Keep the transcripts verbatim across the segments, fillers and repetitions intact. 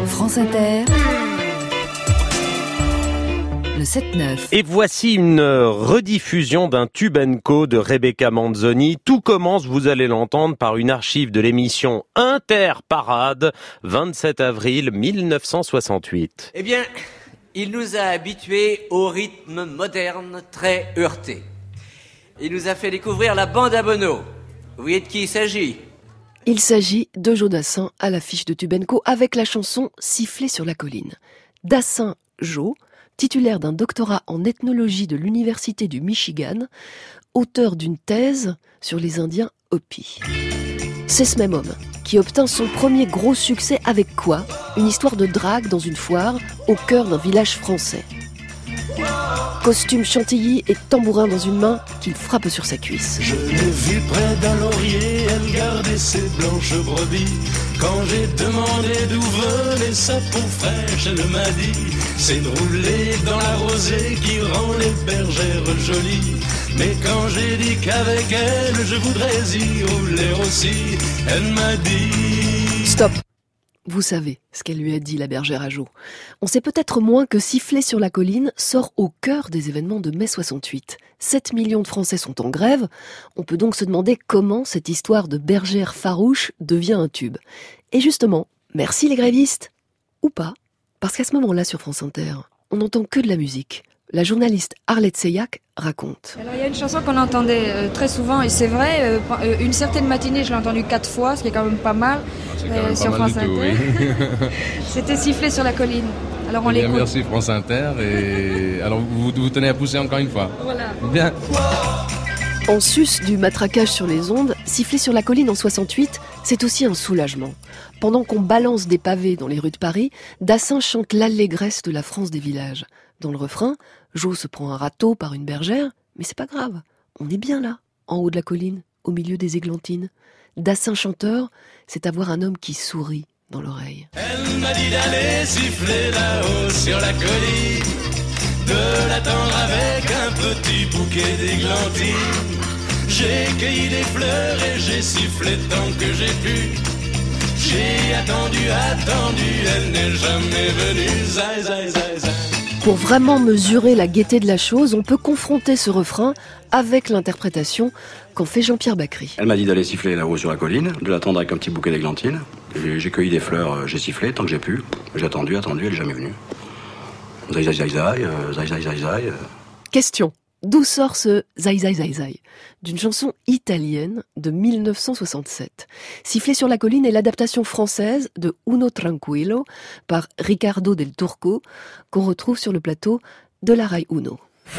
France Inter, le sept neuf. Et voici une rediffusion d'un Tube and Co de Rebecca Manzoni. Tout commence, vous allez l'entendre, par une archive de l'émission Interparade, vingt-sept avril mille neuf cent soixante-huit. Eh bien, il nous a habitués au rythme moderne très heurté. Il nous a fait découvrir la bande à Bono. Vous voyez de qui il s'agit ? Il s'agit de Joe Dassin à l'affiche de Tube and Co avec la chanson Siffler sur la colline. Dassin Joe, titulaire d'un doctorat en ethnologie de l'Université du Michigan, auteur d'une thèse sur les Indiens Hopi. C'est ce même homme qui obtint son premier gros succès avec quoi ? Une histoire de drague dans une foire au cœur d'un village français. Costume chantilly et tambourin dans une main qu'il frappe sur sa cuisse. Je l'ai vue près d'un laurier, elle gardait ses blanches brebis. Quand j'ai demandé d'où venait sa peau fraîche, elle m'a dit c'est de rouler dans la rosée qui rend les bergères jolies. Mais quand j'ai dit qu'avec elle je voudrais y rouler aussi, elle m'a dit stop. Vous savez ce qu'elle lui a dit, la bergère à Joe. On sait peut-être moins que Siffler sur la colline sort au cœur des événements de mai soixante-huit. sept millions de Français sont en grève. On peut donc se demander comment cette histoire de bergère farouche devient un tube. Et justement, merci les grévistes. Ou pas. Parce qu'à ce moment-là, sur France Inter, on n'entend que de la musique. La journaliste Arlette Seyac raconte. Alors il y a une chanson qu'on entendait euh, très souvent, et c'est vrai, euh, une certaine matinée, je l'ai entendue quatre fois, ce qui est quand même pas mal, euh, sur France Inter. Oui. C'était Siffler sur la colline. Alors on Bien, l'écoute. merci France Inter, et alors vous vous tenez à pousser encore une fois. Voilà. Bien. En sus du matraquage sur les ondes, Siffler sur la colline en soixante-huit, c'est aussi un soulagement. Pendant qu'on balance des pavés dans les rues de Paris, Dassin chante l'allégresse de la France des villages. Dans le refrain, Joe se prend un râteau par une bergère, mais c'est pas grave, on est bien là, en haut de la colline, au milieu des églantines. Dassin chanteur, c'est avoir un homme qui sourit dans l'oreille. Elle m'a dit d'aller siffler là-haut sur la colline, de l'attendre avec un petit bouquet d'églantines. J'ai cueilli des fleurs et j'ai sifflé tant que j'ai pu. J'ai attendu, attendu, elle n'est jamais venue. Zai, zai, zai, zai. Pour vraiment mesurer la gaieté de la chose, on peut confronter ce refrain avec l'interprétation qu'en fait Jean-Pierre Bacri. Elle m'a dit d'aller siffler là-haut sur la colline, de l'attendre avec un petit bouquet d'églantines. J'ai, j'ai cueilli des fleurs, j'ai sifflé tant que j'ai pu. J'ai attendu, attendu, elle n'est jamais venue. Zai, zai, zai, zai, euh, zai, zai, zai, zai. Euh. Question. D'où sort ce Zai Zai Zai Zai ? D'une chanson italienne de mille neuf cent soixante-sept. Siffler sur la colline est l'adaptation française de Uno Tranquillo par Riccardo del Turco, qu'on retrouve sur le plateau de la Rai Uno.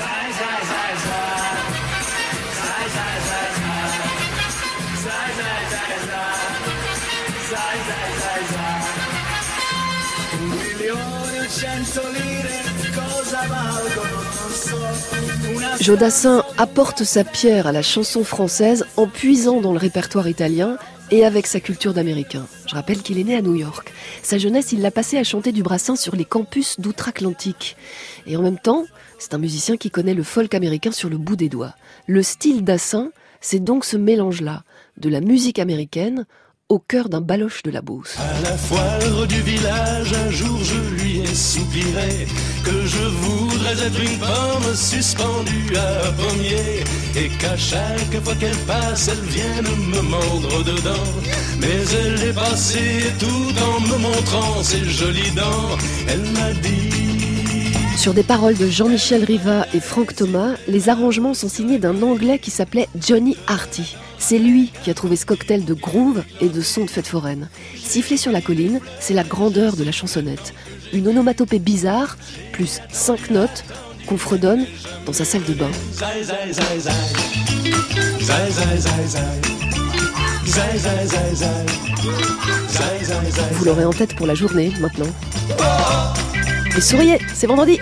Joe Dassin apporte sa pierre à la chanson française en puisant dans le répertoire italien et avec sa culture d'américain. Je rappelle qu'il est né à New York. Sa jeunesse, il l'a passée à chanter du Brassens sur les campus d'outre-Atlantique. Et en même temps, c'est un musicien qui connaît le folk américain sur le bout des doigts. Le style Dassin, c'est donc ce mélange-là, de la musique américaine au cœur d'un baloche de la Beauce. À la foire du village, un jour je lui ai soupiré que je voudrais être une pomme suspendue à un pommier et qu'à chaque fois qu'elle passe, elle vienne me mordre dedans. Mais elle est passée tout en me montrant ses jolies dents. Elle m'a dit... Sur des paroles de Jean-Michel Riva et Franck Thomas, les arrangements sont signés d'un Anglais qui s'appelait Johnny Arty. C'est lui qui a trouvé ce cocktail de groove et de sons de fête foraine. Siffler sur la colline, c'est la grandeur de la chansonnette. Une onomatopée bizarre, plus cinq notes, qu'on fredonne dans sa salle de bain. Zai, zai, zai, zai. Zai, zai, zai, zai. Zai, zai, zai, zai. Zai, zai, zai. Vous l'aurez en tête pour la journée, maintenant. Et souriez, c'est vendredi.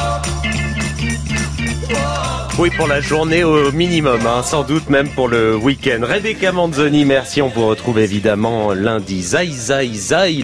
Oui, pour la journée au minimum, hein, sans doute même pour le week-end. Rebecca Manzoni, merci. On vous retrouve évidemment lundi. Zai, zai, zai.